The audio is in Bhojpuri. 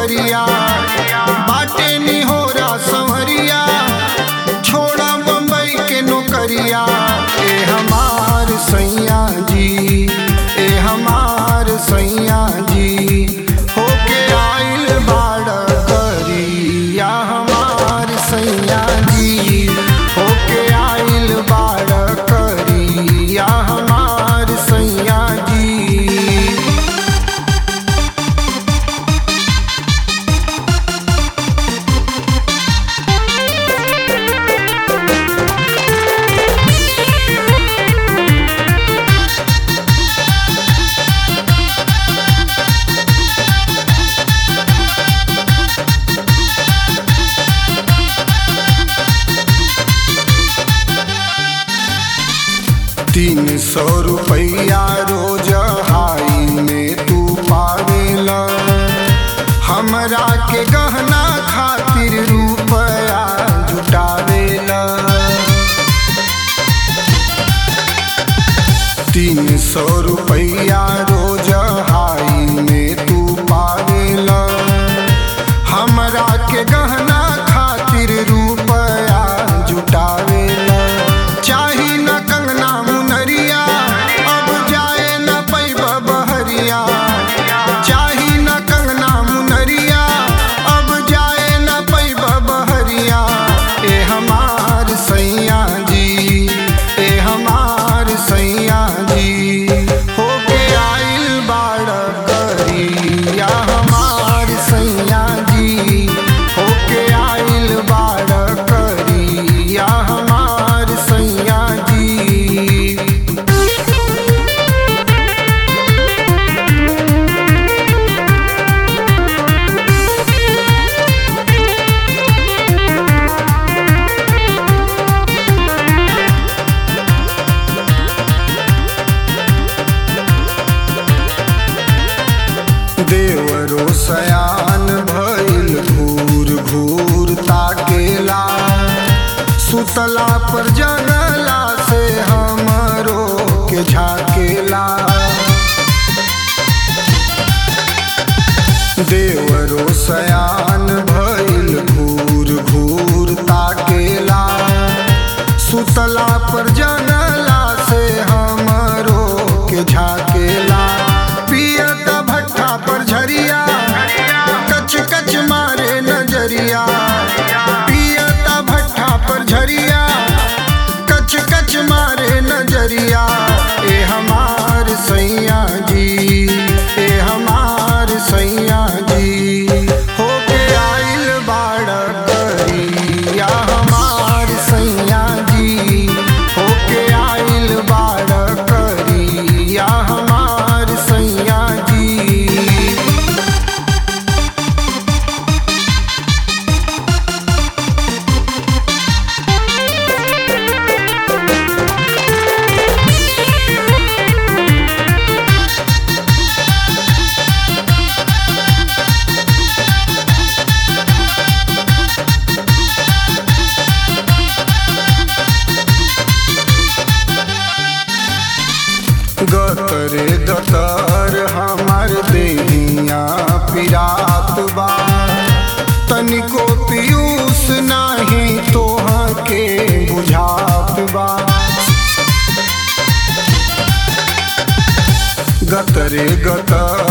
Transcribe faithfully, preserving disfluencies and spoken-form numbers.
नौकरिया बाटे निहोरा संवरिया छोड़ा बम्बई के नौकरिया। ए हमार सैया जी, ए हमार सैया जी होके आइल बाड़ करिया। हमार सैया जी होके आइल बाड़ करिया। हमार सैया जी तीन सौ रुपया रोज हाई में तू पावेला। हमरा के गहना खातिर रुपया जुटावेला। तीन सौ रुपया रोज हाई में तू पावेला। हमरा के गहना खातिर रुपया जुटावेला। चाही न कंगना मुनरिया अब जाए न पैबा बहरिया। चाही न कंगना मुनरिया अब जाए न पैबा बहरिया। ए हमार सैया जी, ए हमार सैया जी होके आइल बाड़ करिया। हमार सैया जी होके आइल बाड़ करिया। हमार सैया जी देवरो सयान भइल घूर घूर ताकेला। सुतला पर जगला से हमरो के झाकेला। देवरो सयान भइल घूर घूर ताकेला। सुतला पर जगला से हमरो के झाकेला। पियत भट्ठा पर झरिया कच कच मारे नजरिया। पियत भट्ठा पर झरिया कच कच मारे नजरिया। ए हमार सैया जी, ए हमार सैया जी होके आइल बाड़ करिया। हमार सैया जी होके आइल बाड़ करिया। हमार सैया जी गतरे गतर हमार देहिया पिरात बा। तनिको पीयूष नाही तोहा के बुझात बा। गतरे गतर